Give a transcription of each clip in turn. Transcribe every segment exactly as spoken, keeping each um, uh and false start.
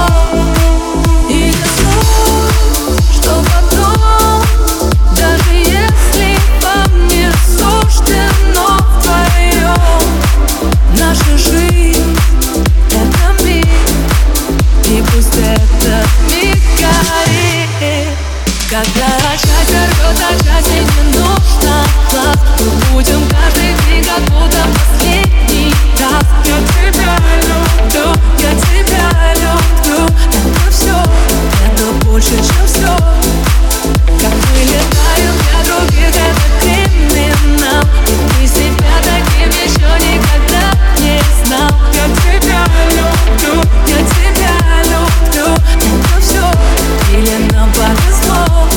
И не суть, что потом, даже если вам не суждено вдвоем. Наша жизнь — это миг, и пусть этот миг горит. Когда счастье рвет, а счастье не нужно глаз, мы будем каждый день как будто последний раз. Я тебя люблю, я тебя люблю. Это все, это больше, чем все. Как мы летаем для других, это криминал, и ты себя таким еще никогда не знал. Я тебя люблю, я тебя люблю. Это все, или нам повезло.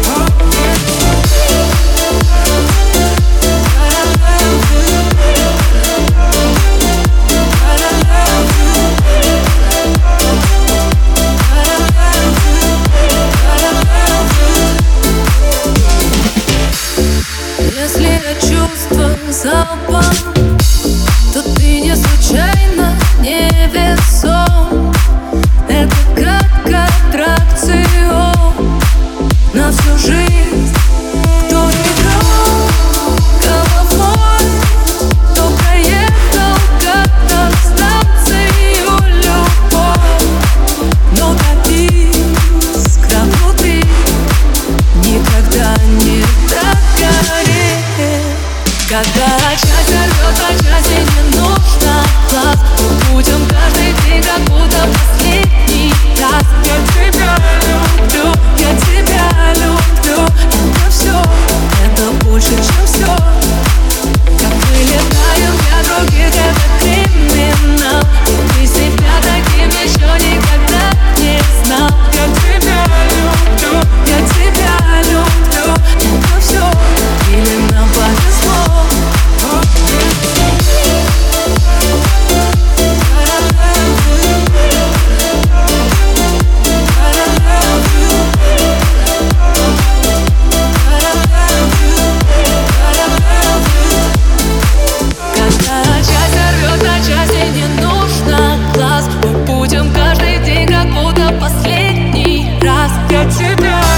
Если я чувствую запах, то ты не случайно, не весом. Это как аттракцион на всю жизнь. Кто играл головой, кто проехал как-то станцию любовь. Но как искра внутри никогда не догорит. Когда счастье рвет, а счастье не нужно глаз, мы будем каждый день как будто последний раз. Я тебя люблю, я тебя люблю. Это все, это больше, чем все. Как мы летаем для других, это криминал, и ты себя таким еще никогда не знал. Я тебя люблю, я тебя люблю. Это все, или нам повезло. Когда счастье рвет, а счастье не нужно глаз, мы будем каждый день как будто последний раз. Я тебя